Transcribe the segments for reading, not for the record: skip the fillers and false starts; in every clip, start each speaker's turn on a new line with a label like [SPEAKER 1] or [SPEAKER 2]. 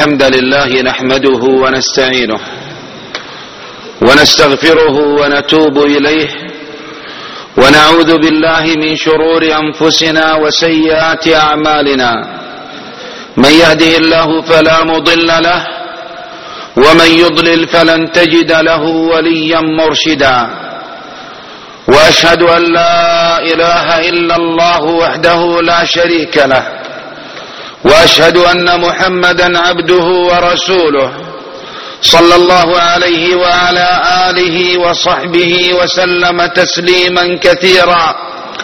[SPEAKER 1] الحمد لله نحمده ونستعينه ونستغفره ونتوب إليه ونعوذ بالله من شرور أنفسنا وسيئات أعمالنا. من يهده الله فلا مضل له ومن يضلل فلن تجد له وليا مرشدا. وأشهد أن لا إله إلا الله وحده لا شريك له، وأشهد أن محمدا عبده ورسوله صلى الله عليه وعلى آله وصحبه وسلم تسليما كثيرا.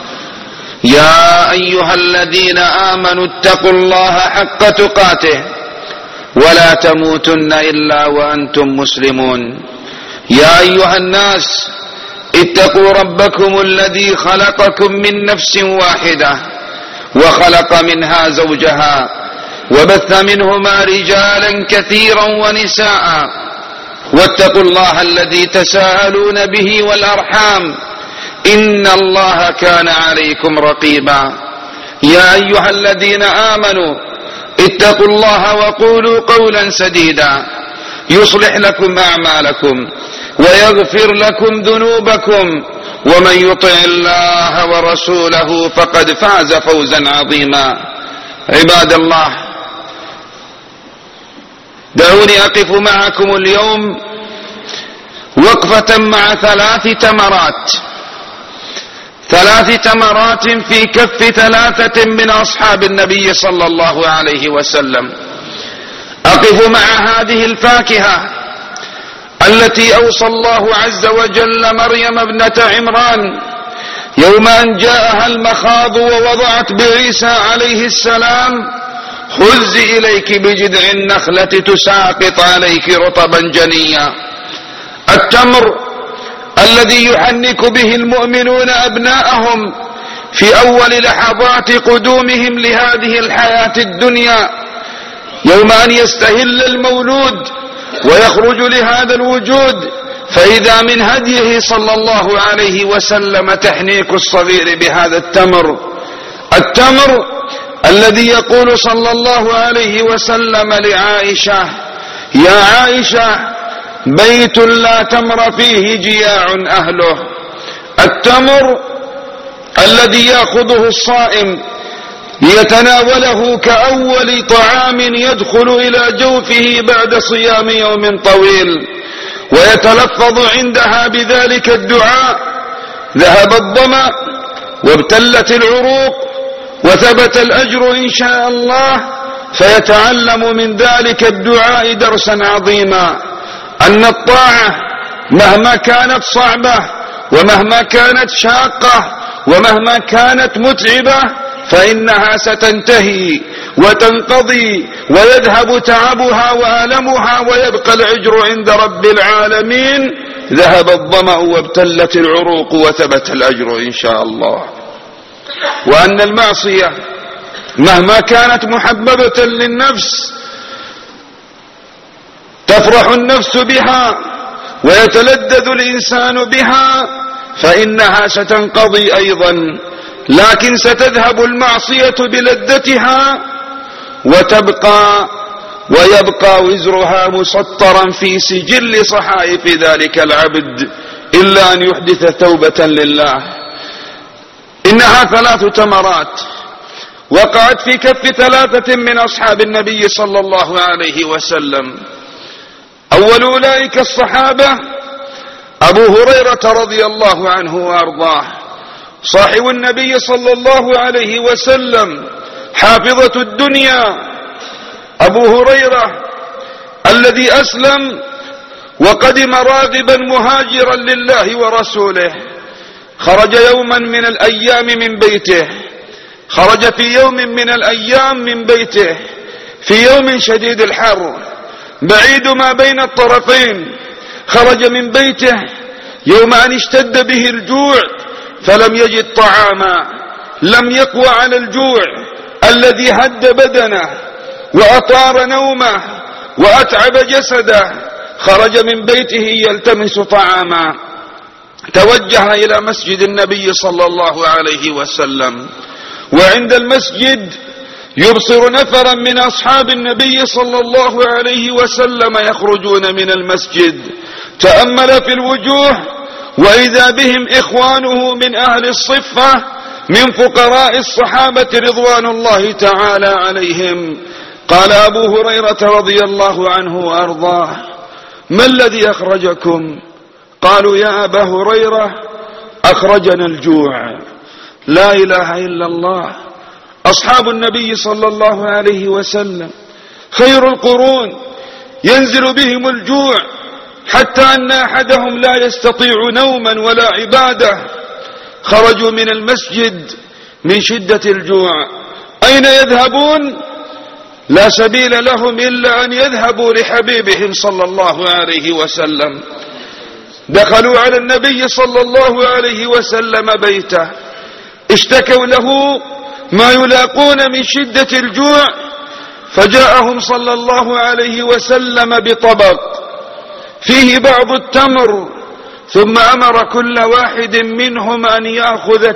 [SPEAKER 1] يا أيها الذين آمنوا اتقوا الله حق تقاته ولا تموتن إلا وأنتم مسلمون. يا أيها الناس اتقوا ربكم الذي خلقكم من نفس واحدة وخلق منها زوجها وبث منهما رجالا كثيرا ونساء، واتقوا الله الذي تساءلون به والأرحام إن الله كان عليكم رقيبا. يا أيها الذين آمنوا اتقوا الله وقولوا قولا سديدا يصلح لكم أعمالكم ويغفر لكم ذنوبكم، ومن يطع الله ورسوله فقد فاز فوزا عظيما. عباد الله، دعوني أقف معكم اليوم وقفة مع ثلاث تمرات في كف ثلاثة من أصحاب النبي صلى الله عليه وسلم. أقف مع هذه الفاكهة التي أوصى الله عز وجل مريم ابنة عمران يوم أن جاءها المخاض ووضعت بعيسى عليه السلام: خذي إليك بجذع النخلة تساقط عليك رطبا جنيا. التمر الذي يحنك به المؤمنون أبناءهم في أول لحظات قدومهم لهذه الحياة الدنيا، يوم أن يستهل المولود ويخرج لهذا الوجود، فإذا من هديه صلى الله عليه وسلم تحنيك الصغير بهذا التمر الذي يقول صلى الله عليه وسلم لعائشة: يا عائشة، بيت لا تمر فيه جياع أهله. التمر الذي يأخذه الصائم ليتناوله كأول طعام يدخل إلى جوفه بعد صيام يوم طويل، ويتلفظ عندها بذلك الدعاء: ذهب الظمأ وابتلت العروق وثبت الأجر إن شاء الله. فيتعلم من ذلك الدعاء درسا عظيما، أن الطاعة مهما كانت صعبة ومهما كانت شاقة ومهما كانت متعبة فإنها ستنتهي وتنقضي ويذهب تعبها وألمها ويبقى الأجر عند رب العالمين. ذهب الظمأ وابتلت العروق وثبت الأجر إن شاء الله. وأن المعصية مهما كانت محببة للنفس تفرح النفس بها ويتلذذ الإنسان بها فإنها ستنقضي أيضا، لكن ستذهب المعصية بلذتها ويبقى وزرها مسطرا في سجل صحائف ذلك العبد إلا أن يحدث توبة لله. إنها 3 تمرات وقعت في كف 3 من أصحاب النبي صلى الله عليه وسلم. أول أولئك الصحابة أبو هريرة رضي الله عنه وأرضاه، صاحب النبي صلى الله عليه وسلم، حافظة الدنيا. أبو هريرة الذي أسلم وقدم راغبا مهاجرا لله ورسوله، خرج يوما من الأيام من بيته، خرج في يوم من الأيام من بيته في يوم شديد الحر بعيد ما بين الطرفين. خرج من بيته يوم أن اشتد به الجوع فلم يجد طعاما، لم يقوى على الجوع الذي هد بدنه وأطار نومه وأتعب جسده. خرج من بيته يلتمس طعاما، توجه إلى مسجد النبي صلى الله عليه وسلم، وعند المسجد يبصر نفرا من أصحاب النبي صلى الله عليه وسلم يخرجون من المسجد، تأمل في الوجوه وإذا بهم إخوانه من أهل الصفة من فقراء الصحابة رضوان الله تعالى عليهم. قال أبو هريرة رضي الله عنه وأرضاه: ما الذي أخرجكم؟ قالوا: يا أبا هريرة أخرجنا الجوع. لا إله إلا الله. أصحاب النبي صلى الله عليه وسلم خير القرون ينزل بهم الجوع حتى أن أحدهم لا يستطيع نوما ولا عبادة. خرجوا من المسجد من شدة الجوع، أين يذهبون؟ لا سبيل لهم إلا أن يذهبوا لحبيبهم صلى الله عليه وسلم. دخلوا على النبي صلى الله عليه وسلم بيته، اشتكوا له ما يلاقون من شدة الجوع، فجاءهم صلى الله عليه وسلم بطبق فيه بعض التمر، ثم أمر كل واحد منهم أن يأخذ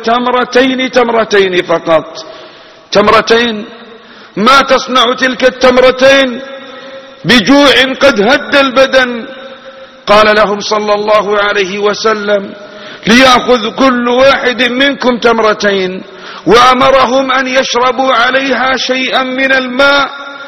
[SPEAKER 1] تمرتين فقط. تمرتين؟ ما تصنع تلك التمرتين بجوع قد هد البدن؟ قال لهم صلى الله عليه وسلم: ليأخذ كل واحد منكم تمرتين، وأمرهم أن يشربوا عليها شيئا من الماء،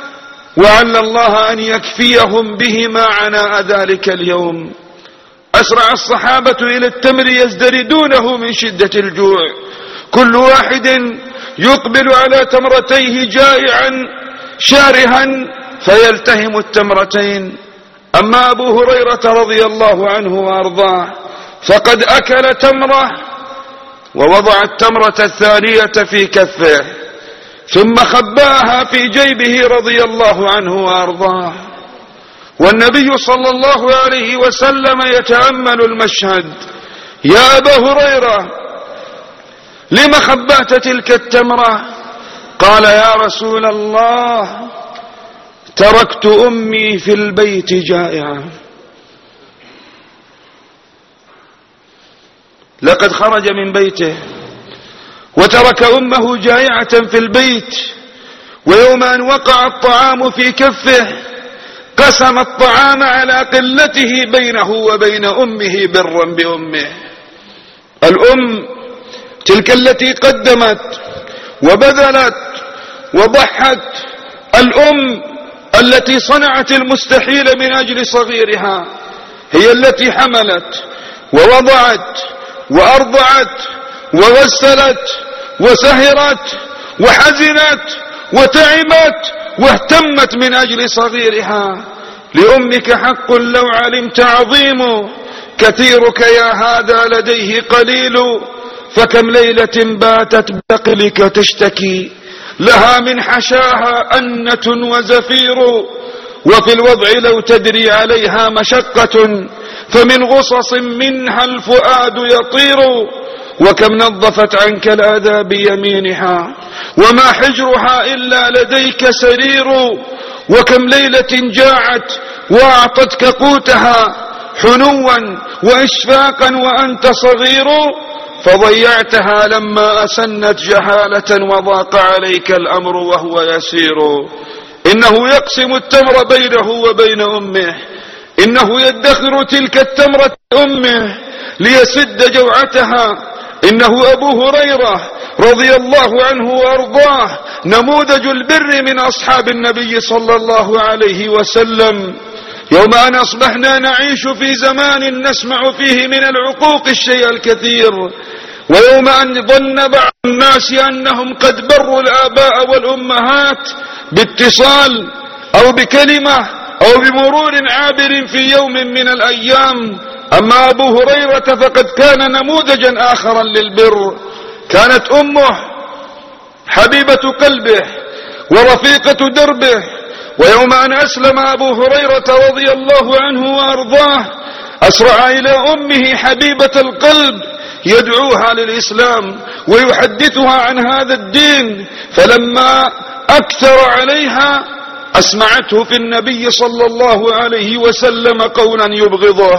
[SPEAKER 1] وعل الله أن يكفيهم بهما عناء ذلك اليوم. أسرع الصحابة إلى التمر يزدردونه من شدة الجوع، كل واحد يقبل على تمرتيه جائعا شارها فيلتهم التمرتين. أما أبو هريرة رضي الله عنه وأرضاه فقد أكل تمرة ووضع التمرة الثانية في كفه ثم خباها في جيبه رضي الله عنه وأرضاه، والنبي صلى الله عليه وسلم يتأمل المشهد: يا أبا هريرة لم خبأت تلك التمرة؟ قال: يا رسول الله تركت أمي في البيت جائعة. لقد خرج من بيته وترك أمه جائعة في البيت، ويوم أن وقع الطعام في كفه قسم الطعام على قلته بينه وبين أمه برا بأمه. الأم تلك التي قدمت وبذلت وضحت، الأم التي صنعت المستحيل من أجل صغيرها، هي التي حملت ووضعت وأرضعت وغسلت وسهرت وحزنت وتعبت واهتمت من أجل صغيرها. لأمك حق لو علمت عظيم، كثيرك يا هذا لديه قليل، فكم ليلة باتت بقلك تشتكي، لها من حشاها أنة وزفير، وفي الوضع لو تدري عليها مشقة، فمن غصص منها الفؤاد يطير، وكم نظفت عنك الأذى بيمينها، وما حجرها إلا لديك سرير، وكم ليلة جاعت وأعطتك قوتها حنوا وإشفاقا وأنت صغير، فضيعتها لما أسنت جهالة وضاق عليك الأمر وهو يسير. إنه يقسم التمر بينه وبين أمه، إنه يدخر تلك التمرة أمه ليسد جوعتها. إنه أبو هريرة رضي الله عنه وأرضاه نموذج البر من أصحاب النبي صلى الله عليه وسلم. يوم أن أصبحنا نعيش في زمان نسمع فيه من العقوق الشيء الكثير، ويوم أن ظن بعض الناس أنهم قد بروا الآباء والأمهات باتصال أو بكلمة أو بمرور عابر في يوم من الأيام. أما أبو هريرة فقد كان نموذجا آخرا للبر. كانت أمه حبيبة قلبه ورفيقة دربه، ويوم أن أسلم أبو هريرة رضي الله عنه وأرضاه أسرع إلى أمه حبيبة القلب يدعوها للإسلام ويحدثها عن هذا الدين، فلما أكثر عليها أسمعته في النبي صلى الله عليه وسلم قولا يبغضه،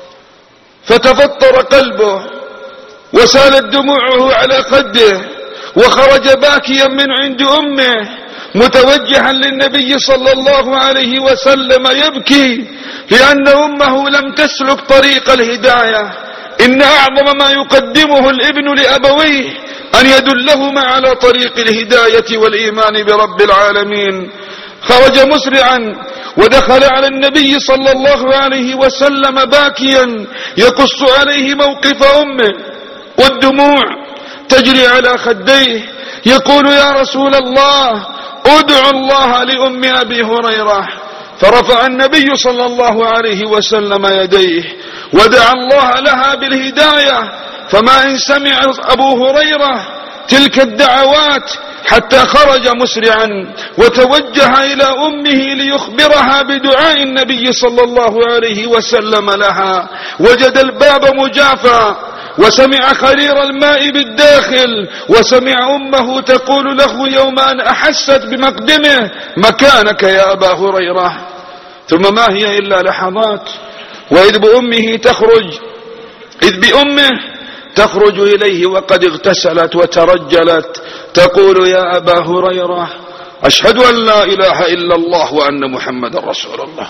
[SPEAKER 1] فتفطر قلبه وسالت دموعه على خده وخرج باكيا من عند أمه متوجها للنبي صلى الله عليه وسلم يبكي لأن أمه لم تسلك طريق الهداية. إن أعظم ما يقدمه الابن لأبويه أن يدلهما على طريق الهداية والإيمان برب العالمين. خرج مسرعا ودخل على النبي صلى الله عليه وسلم باكيا يقص عليه موقف أمه والدموع تجري على خديه، يقول: يا رسول الله، ادعو الله لأم أبي هريرة. فرفع النبي صلى الله عليه وسلم يديه ودعا الله لها بالهداية، فما إن سمع أبو هريرة تلك الدعوات حتى خرج مسرعا وتوجه إلى أمه ليخبرها بدعاء النبي صلى الله عليه وسلم لها. وجد الباب مجافا وسمع خرير الماء بالداخل، وسمع أمه تقول له يوم أن أحست بمقدمه: مكانك يا أبا هريرة. ثم ما هي إلا لحظات وإذ بأمه تخرج إليه وقد اغتسلت وترجلت تقول: يا أبا هريرة، أشهد أن لا إله إلا الله وأن محمد رسول الله.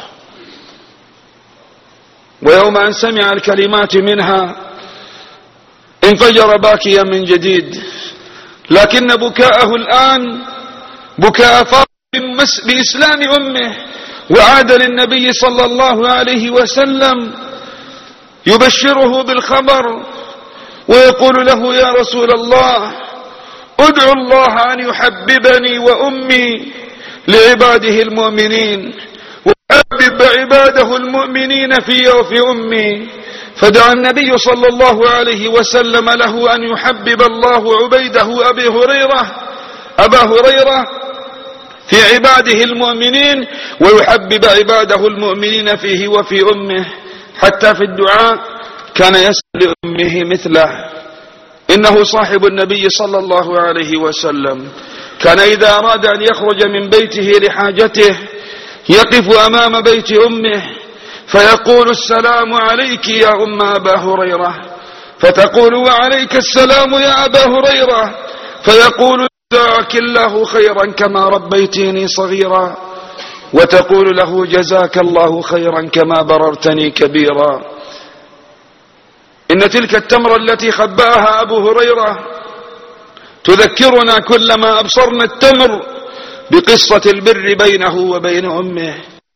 [SPEAKER 1] ويوم أن سمع الكلمات منها انفجر باكيا من جديد، لكن بكاءه الآن بكاء فرح بإسلام أمه. وعاد للنبي صلى الله عليه وسلم يبشره بالخبر ويقول له: يا رسول الله، ادعو الله أن يحببني وأمي لعباده المؤمنين ويحبب عباده المؤمنين في وفي أمي. فدعا النبي صلى الله عليه وسلم له أن يحبب الله عبيده أبا هريرة في عباده المؤمنين ويحبب عباده المؤمنين فيه وفي أمه. حتى في الدعاء كان يسأل لأمه مثله. إنه صاحب النبي صلى الله عليه وسلم كان إذا أراد أن يخرج من بيته لحاجته يقف أمام بيت أمه فيقول: السلام عليك يا أم أبا هريرة. فتقول: وعليك السلام يا أبا هريرة. فيقول: جزاك الله خيرا كما ربيتني صغيرا. وتقول له: جزاك الله خيرا كما بررتني كبيرا. إن تلك التمرة التي خبأها أبو هريرة تذكرنا كلما أبصرنا التمر بقصة البر بينه وبين أمه.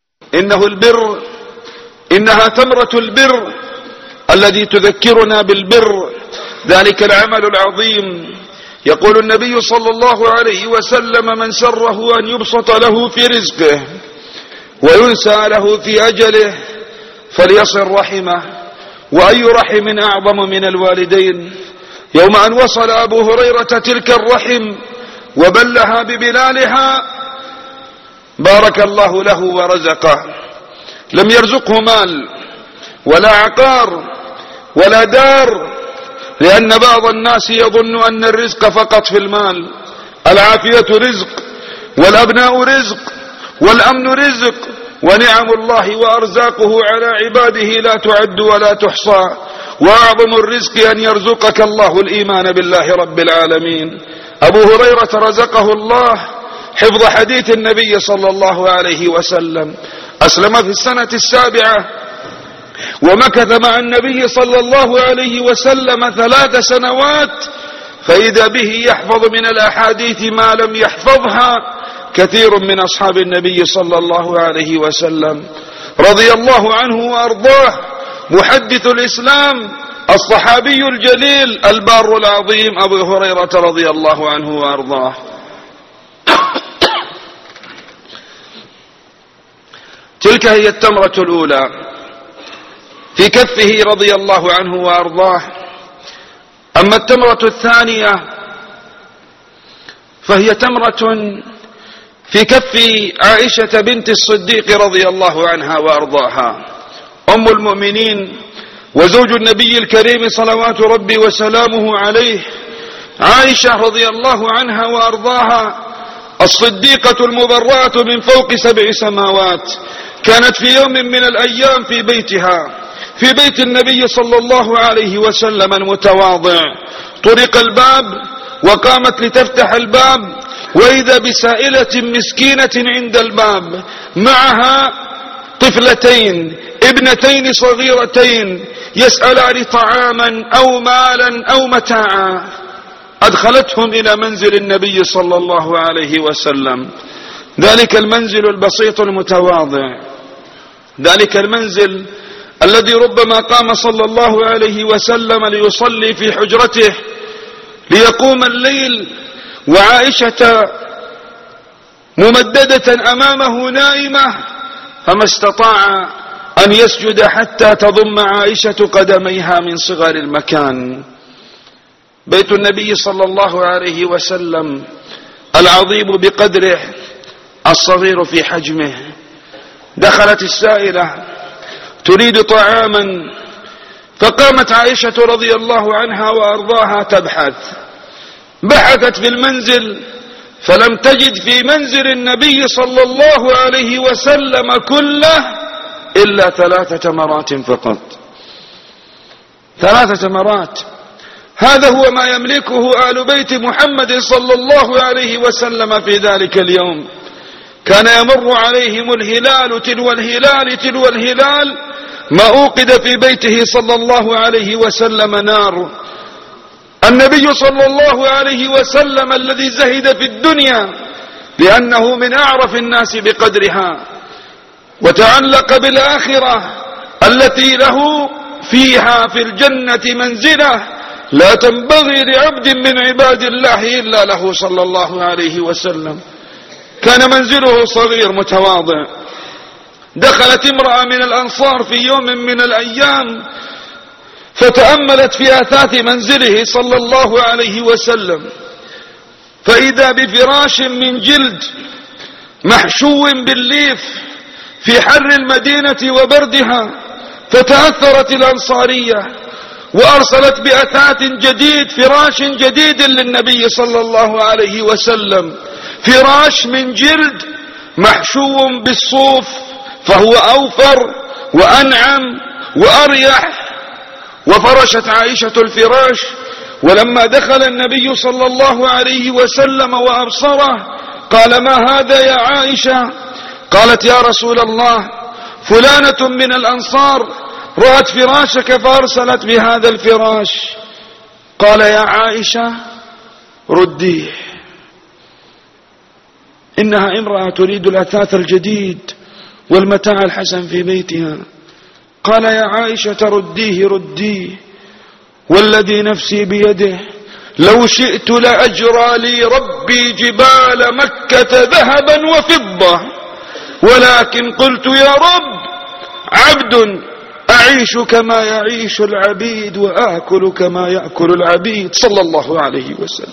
[SPEAKER 1] إنها تمرة البر الذي تذكرنا بالبر، ذلك العمل العظيم. يقول النبي صلى الله عليه وسلم: من سره أن يبسط له في رزقه وينسى له في أجله فليصل رحمه. وأي رحم أعظم من الوالدين؟ يوم أن وصل أبو هريرة تلك الرحم وبلها ببلالها بارك الله له ورزقه. لم يرزقه مال ولا عقار ولا دار، لأن بعض الناس يظن أن الرزق فقط في المال. العافية رزق، والأبناء رزق، والأمن رزق، ونعم الله وأرزاقه على عباده لا تعد ولا تحصى. وأعظم الرزق أن يرزقك الله الإيمان بالله رب العالمين. أبو هريرة رزقه الله حفظ حديث النبي صلى الله عليه وسلم. أسلم في السنة 7 ومكث مع النبي صلى الله عليه وسلم 3 سنوات، فإذا به يحفظ من الأحاديث ما لم يحفظها كثير من أصحاب النبي صلى الله عليه وسلم. رضي الله عنه وأرضاه، محدث الإسلام، الصحابي الجليل البار العظيم أبو هريرة رضي الله عنه وأرضاه. تلك هي التمرة الأولى في كفه رضي الله عنه وأرضاه. أما التمرة الثانية فهي تمرة في كف عائشة بنت الصديق رضي الله عنها وأرضاها، أم المؤمنين وزوج النبي الكريم صلوات ربي وسلامه عليه، عائشة رضي الله عنها وأرضاها، الصديقة المبرأة من فوق 7 سماوات. كانت في يوم من الأيام في بيتها، في بيت النبي صلى الله عليه وسلم المتواضع. طرق الباب وقامت لتفتح الباب، وإذا بسائلة مسكينة عند الباب معها طفلتين ابنتين صغيرتين يسألان طعاما أو مالا أو متاعا. أدخلتهم إلى منزل النبي صلى الله عليه وسلم، ذلك المنزل البسيط المتواضع، ذلك المنزل الذي ربما قام صلى الله عليه وسلم ليصلي في حجرته ليقوم الليل وعائشة ممددة أمامه نائمة، فما استطاع أن يسجد حتى تضم عائشة قدميها من صغر المكان. بيت النبي صلى الله عليه وسلم العظيم بقدره الصغير في حجمه. دخلت السائلة تريد طعاما، فقامت عائشة رضي الله عنها وأرضاها تبحث، بحثت في المنزل فلم تجد في منزل النبي صلى الله عليه وسلم كله إلا 3 تمرات فقط. 3 تمرات، هذا هو ما يملكه آل بيت محمد صلى الله عليه وسلم في ذلك اليوم. كان يمر عليهم الهلال تلو الهلال تلو الهلال، ما أوقد في بيته صلى الله عليه وسلم نار. النبي صلى الله عليه وسلم الذي زهد في الدنيا لأنه من أعرف الناس بقدرها، وتعلق بالآخرة التي له فيها في الجنة منزلة لا تنبغي لعبد من عباد الله إلا له صلى الله عليه وسلم. كان منزله صغير متواضع. دخلت امرأة من الأنصار في يوم من الأيام فتأملت في أثاث منزله صلى الله عليه وسلم، فإذا بفراش من جلد محشو بالليف في حر المدينة وبردها. فتأثرت الأنصارية وأرسلت بأثاث جديد، فراش جديد للنبي صلى الله عليه وسلم، فراش من جلد محشو بالصوف، فهو أوفر وأنعم وأريح. وفرشت عائشة الفراش، ولما دخل النبي صلى الله عليه وسلم وأبصره قال: ما هذا يا عائشة؟ قالت: يا رسول الله، فلانة من الأنصار رأت فراشك فأرسلت بهذا الفراش. قال: يا عائشة رديه، إنها امرأة تريد الأثاث الجديد والمتاع الحسن في بيتها. قال: يا عائشة رديه رديه، والذي نفسي بيده لو شئت لأجرى لي ربي جبال مكة ذهبا وفضة، ولكن قلت يا رب عبد أعيش كما يعيش العبيد وآكل كما يأكل العبيد، صلى الله عليه وسلم.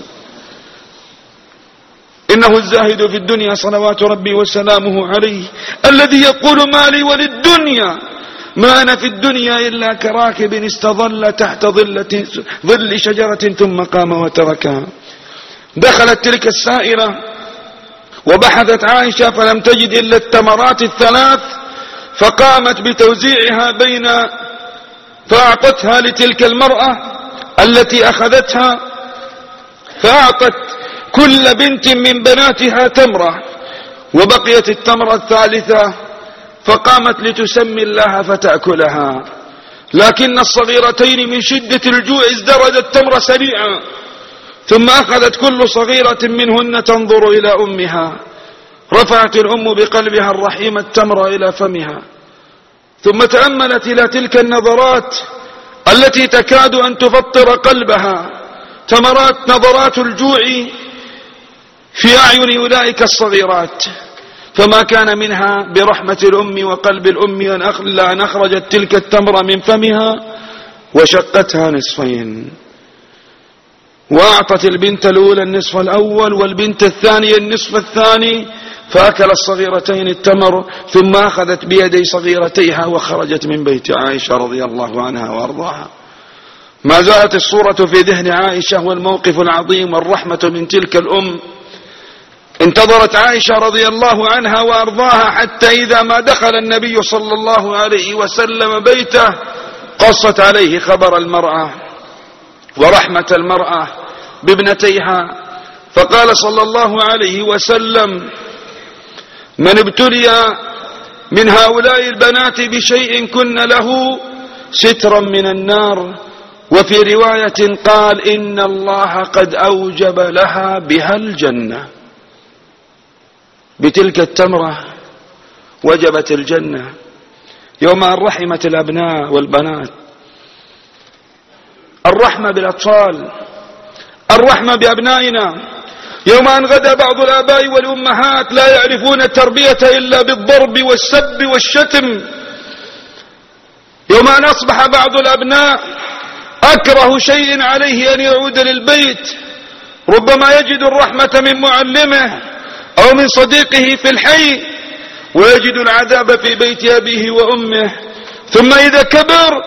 [SPEAKER 1] إنه الزاهد في الدنيا صلوات ربي وسلامه عليه الذي يقول: ما لي وللدنيا، ما أنا في الدنيا إلا كراكب استظل تحت ظل شجرة ثم قام وتركها. دخلت تلك السائرة وبحثت عائشة فلم تجد إلا التمرات 3، فقامت بتوزيعها فأعطتها لتلك المرأة التي أخذتها، فأعطت كل بنت من بناتها تمرة، وبقيت التمرة الثالثة، فقامت لتسمي الله فتأكلها. لكن الصغيرتين من شدة الجوع ازدرد التمر سريعا، ثم أخذت كل صغيرة منهن تنظر إلى أمها. رفعت الأم بقلبها الرحيم التمر إلى فمها، ثم تأملت إلى تلك النظرات التي تكاد أن تفطر قلبها، نظرات الجوع في أعين أولئك الصغيرات. فما كان منها برحمة الأم وقلب الأم أن أخرجت تلك التمر من فمها وشقتها نصفين، وأعطت البنت الأولى النصف الأول والبنت الثانية النصف الثاني، فأكل الصغيرتين التمر، ثم أخذت بيدي صغيرتيها وخرجت من بيت عائشة رضي الله عنها وأرضاها. ما زالت الصورة في ذهن عائشة والموقف العظيم والرحمة من تلك الأم. انتظرت عائشة رضي الله عنها وأرضاها حتى إذا ما دخل النبي صلى الله عليه وسلم بيته قصت عليه خبر المرأة ورحمة المرأة بابنتيها، فقال صلى الله عليه وسلم: من ابتلي من هؤلاء البنات بشيء كن له سترا من النار. وفي رواية قال: إن الله قد أوجب لها بها الجنة. بتلك التمرة وجبت الجنة يوم أن رحمت الأبناء والبنات. الرحمة بالأطفال، الرحمة بأبنائنا. يوم أن غدا بعض الآباء والأمهات لا يعرفون التربية إلا بالضرب والسب والشتم. يوم أن أصبح بعض الأبناء أكره شيء عليه أن يعود للبيت، ربما يجد الرحمة من معلمه أو من صديقه في الحي، ويجد العذاب في بيت أبيه وأمه. ثم إذا كبر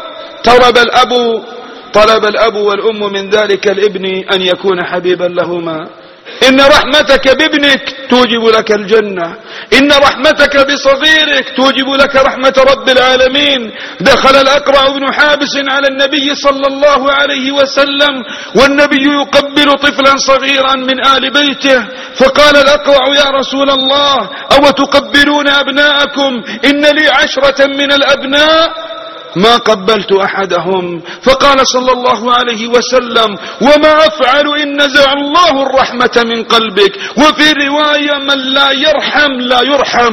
[SPEAKER 1] طلب الأب والأم من ذلك الابن أن يكون حبيبا لهما. إن رحمتك بابنك توجب لك الجنة، إن رحمتك بصغيرك توجب لك رحمة رب العالمين. دخل الأقرع بن حابس على النبي صلى الله عليه وسلم والنبي يقبل طفلا صغيرا من آل بيته، فقال الأقرع: يا رسول الله، أو تقبلون أبناءكم؟ إن لي 10 من الأبناء ما قبلت أحدهم. فقال صلى الله عليه وسلم: وما أفعل إن نزع الله الرحمة من قلبك. وفي رواية: من لا يرحم لا يرحم.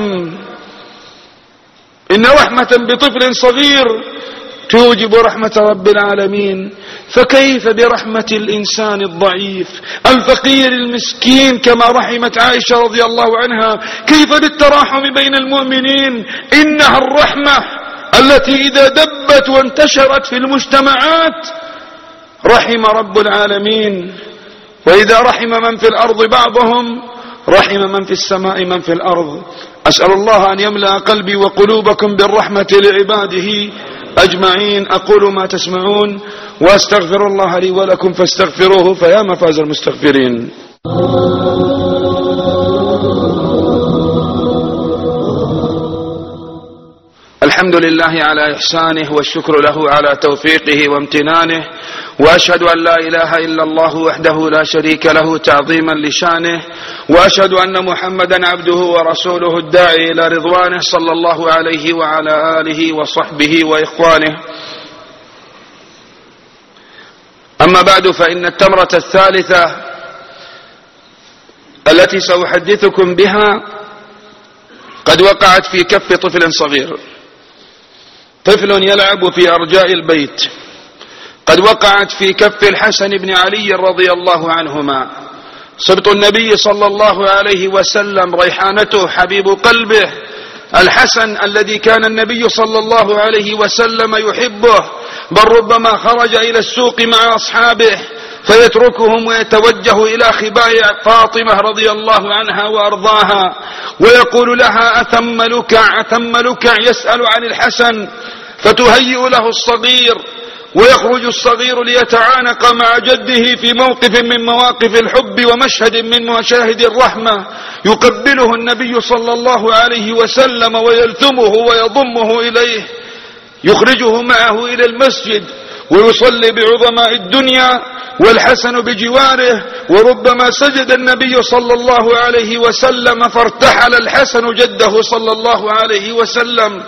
[SPEAKER 1] إن رحمة بطفل صغير توجب رحمة رب العالمين، فكيف برحمة الإنسان الضعيف الفقير المسكين كما رحمت عائشة رضي الله عنها؟ كيف بالتراحم بين المؤمنين؟ إنها الرحمة التي إذا دبت وانتشرت في المجتمعات رحم رب العالمين. وإذا رحم من في الأرض بعضهم رحم من في السماء من في الأرض. أسأل الله أن يملأ قلبي وقلوبكم بالرحمة لعباده أجمعين. أقول ما تسمعون وأستغفر الله لي ولكم فاستغفروه فيا مفاز المستغفرين. الحمد لله على إحسانه، والشكر له على توفيقه وامتنانه، وأشهد أن لا إله إلا الله وحده لا شريك له تعظيما لشانه، وأشهد أن محمدا عبده ورسوله الداعي إلى رضوانه صلى الله عليه وعلى آله وصحبه وإخوانه. أما بعد، فإن التمرة الثالثة التي سأحدثكم بها قد وقعت في كف طفل صغير، طفل يلعب في أرجاء البيت. قد وقعت في كف الحسن بن علي رضي الله عنهما، سبط النبي صلى الله عليه وسلم، ريحانته، حبيب قلبه، الحسن الذي كان النبي صلى الله عليه وسلم يحبه، بل ربما خرج إلى السوق مع أصحابه فيتركهم ويتوجه إلى خباء فاطمة رضي الله عنها وأرضاها ويقول لها: أثم لكع أثم لكع، يسأل عن الحسن فتهيئ له الصغير، ويخرج الصغير ليتعانق مع جده في موقف من مواقف الحب ومشهد من مشاهد الرحمة، يقبله النبي صلى الله عليه وسلم ويلثمه ويضمه إليه، يخرجه معه إلى المسجد ويصلي بعظماء الدنيا والحسن بجواره، وربما سجد النبي صلى الله عليه وسلم فارتحل الحسن جده صلى الله عليه وسلم،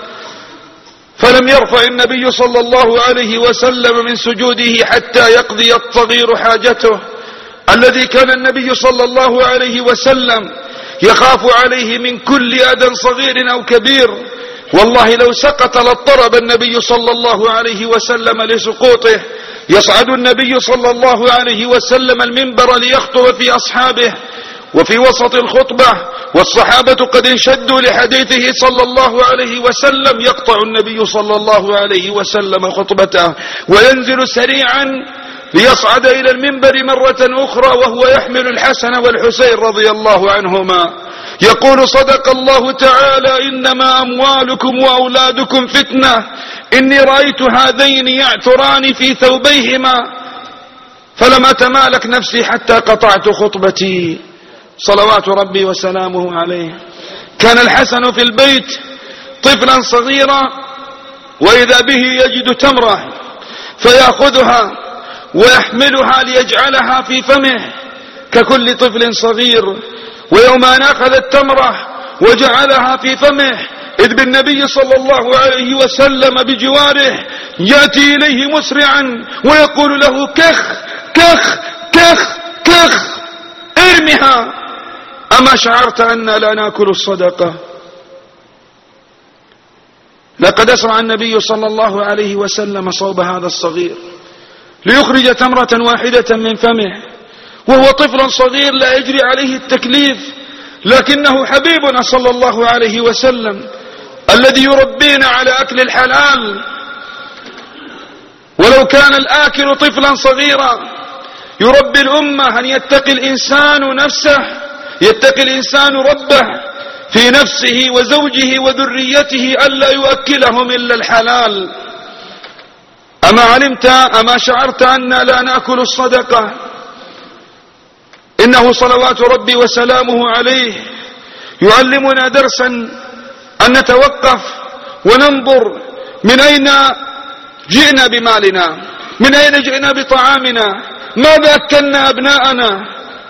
[SPEAKER 1] فلم يرفع النبي صلى الله عليه وسلم من سجوده حتى يقضي الصغير حاجته، الذي كان النبي صلى الله عليه وسلم يخاف عليه من كل أذى صغير أو كبير. والله لو سقط لاضطرب النبي صلى الله عليه وسلم لسقوطه. يصعد النبي صلى الله عليه وسلم المنبر ليخطب في أصحابه، وفي وسط الخطبة والصحابة قد انشدوا لحديثه صلى الله عليه وسلم، يقطع النبي صلى الله عليه وسلم خطبته وينزل سريعا ليصعد إلى المنبر مرة أخرى وهو يحمل الحسن والحسين رضي الله عنهما، يقول: صدق الله تعالى: إنما أموالكم وأولادكم فتنة، إني رأيت هذين يعثران في ثوبيهما فلم أتمالك نفسي حتى قطعت خطبتي، صلوات ربي وسلامه عليه. كان الحسن في البيت طفلا صغيرا، وإذا به يجد تمرة فيأخذها ويحملها ليجعلها في فمه ككل طفل صغير. ويوم أن أخذ التمرة وجعلها في فمه إذ بالنبي صلى الله عليه وسلم بجواره يأتي إليه مسرعا ويقول له كخ كخ كخ كخ ارمها، أما شعرت أننا لا نأكل الصدقة؟ لقد أسرع النبي صلى الله عليه وسلم صوب هذا الصغير ليخرج تمرة واحدة من فمه وهو طفل صغير لا يجري عليه التكليف، لكنه حبيبنا صلى الله عليه وسلم الذي يربينا على أكل الحلال. ولو كان الآكل طفلا صغيرا يربي الأمة أن يتقي الإنسان نفسه، يتقي الإنسان ربه في نفسه وزوجه وذريته ألا يؤكلهم إلا الحلال. أما شعرت أننا لا نأكل الصدقة؟ إنه صلوات ربي وسلامه عليه يعلمنا درسا أن نتوقف وننظر من أين جئنا بمالنا، من أين جئنا بطعامنا، ماذا أكلنا أبناءنا،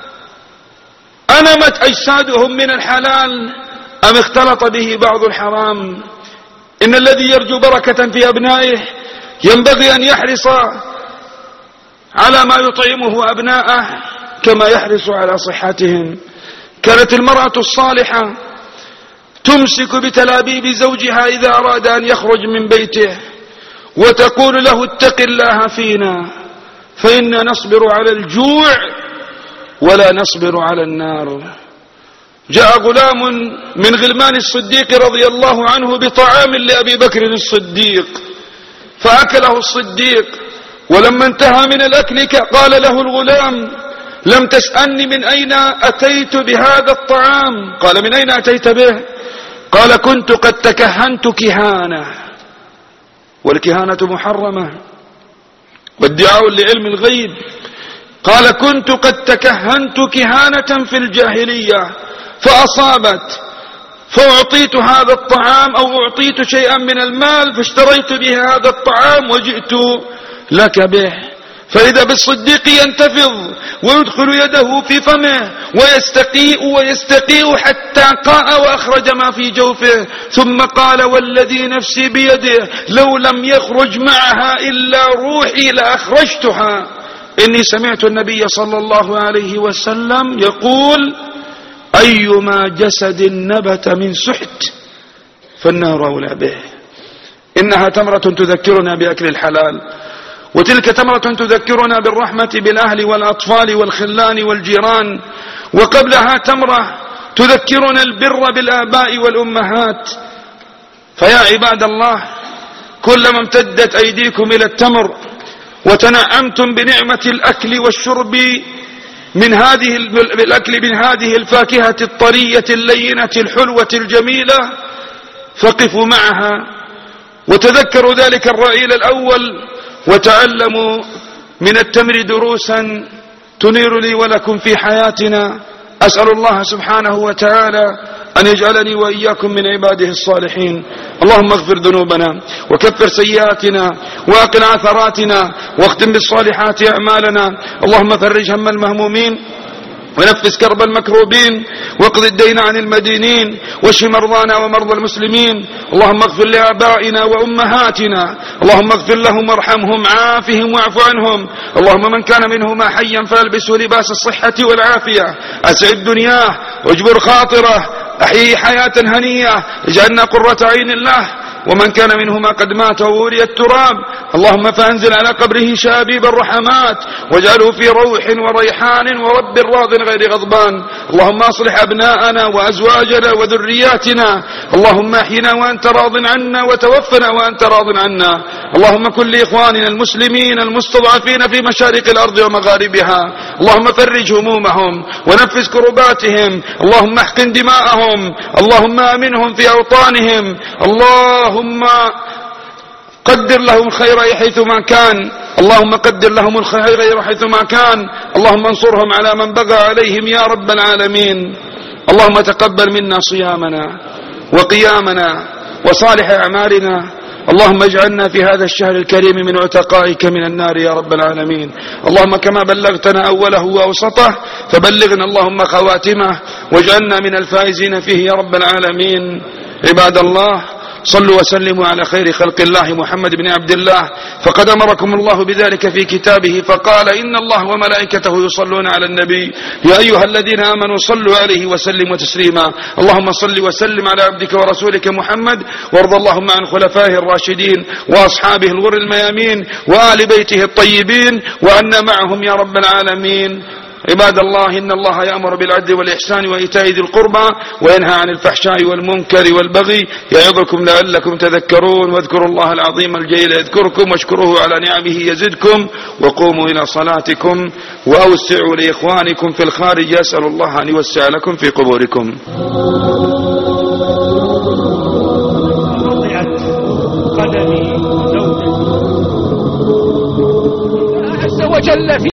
[SPEAKER 1] أنمت أجسادهم من الحلال أم اختلط به بعض الحرام؟ إن الذي يرجو بركة في أبنائه ينبغي أن يحرص على ما يطعمه أبناءه كما يحرص على صحتهم. كانت المرأة الصالحة تمسك بتلابيب زوجها إذا أراد أن يخرج من بيته وتقول له اتق الله فينا فإنا نصبر على الجوع ولا نصبر على النار. جاء غلام من غلمان الصديق رضي الله عنه بطعام لأبي بكر الصديق فأكله الصديق، ولما انتهى من الأكل قال له الغلام لم تسألني من أين أتيت بهذا الطعام؟ قال من أين أتيت به؟ قال كنت قد تكهنت كهانة، والكهانة محرمة وادعاء لعلم الغيب. قال كنت قد تكهنت كهانة في الجاهلية فأصابت فأعطيت هذا الطعام أو أعطيت شيئا من المال فاشتريت به هذا الطعام وجئت لك به. فإذا بالصديق ينتفض ويدخل يده في فمه ويستقيء حتى قاء وأخرج ما في جوفه، ثم قال والذي نفسي بيده لو لم يخرج معها إلا روحي لأخرجتها. إني سمعت النبي صلى الله عليه وسلم يقول أيما جسد نبت من سحت فالنار أولى به. إنها تمرة تذكرنا بأكل الحلال، وتلك تمرة تذكرنا بالرحمة بالأهل والأطفال والخلان والجيران، وقبلها تمرة تذكرنا البر بالآباء والأمهات. فيا عباد الله كلما امتدت أيديكم إلى التمر وتنعمتم بنعمة الأكل والشرب من هذه الفاكهة الطرية اللينة الحلوة الجميلة فقفوا معها وتذكروا ذلك الرعيل الأول وتعلموا من التمر دروسا تنير لي ولكم في حياتنا. أسأل الله سبحانه وتعالى أن يجعلني وإياكم من عباده الصالحين. اللهم اغفر ذنوبنا وكفر سيئاتنا وأقل عثراتنا واختم بالصالحات أعمالنا. اللهم فرج هم المهمومين ونفس كرب المكروبين واقض الدين عن المدينين واشف مرضانا ومرضى المسلمين. اللهم اغفر لآبائنا وأمهاتنا، اللهم اغفر لهم وارحمهم عافهم واعف عنهم. اللهم من كان منهما حيا فالبسه لباس الصحة والعافية، أسعد دنياه واجبر خاطره، أحيي حياة هنية اجعلنا قرة عين له. ومن كان منهما قد مات ووري التراب اللهم فانزل على قبره شابيب الرحمات واجعله في روح وريحان ورب راض غير غضبان. اللهم اصلح أبناءنا وأزواجنا وذرياتنا، اللهم احينا وأنت راض عنا وتوفنا وأنت راض عنا. اللهم كن لإخواننا المسلمين المستضعفين في مشارق الأرض ومغاربها، اللهم فرج همومهم ونفس كرباتهم، اللهم احقن دماءهم، اللهم آمنهم في أوطانهم، اللهم قدر لهم الخير حيثما كان، اللهم قدر لهم الخير حيثما كان، اللهم انصرهم على من بغى عليهم يا رب العالمين. اللهم تقبل منا صيامنا وقيامنا وصالح أعمالنا، اللهم اجعلنا في هذا الشهر الكريم من عتقائك من النار يا رب العالمين. اللهم كما بلغتنا أوله وأوسطه فبلغنا اللهم خواتمه، واجعلنا من الفائزين فيه يا رب العالمين. عباد الله، صلوا وسلموا على خير خلق الله محمد بن عبد الله، فقد أمركم الله بذلك في كتابه فقال: إن الله وملائكته يصلون على النبي يا أيها الذين آمنوا صلوا عليه وسلموا تسليما. اللهم صل وسلم على عبدك ورسولك محمد، وارض اللهم عن خلفائه الراشدين وأصحابه الغر الميامين وآل بيته الطيبين، وأنا معهم يا رب العالمين. عباد الله، إن الله يأمر بالعدل والإحسان وإيتاء ذي القربى وينهى عن الفحشاء والمنكر والبغي يعظكم لعلكم تذكرون. واذكروا الله العظيم الجليل يذكركم، واشكروه على نعمه يزدكم، وقوموا إلى صلاتكم وأوسعوا لإخوانكم في الخارج. يسأل الله أن يوسع لكم في قبوركم.
[SPEAKER 2] وضعت قدمي عز وجل في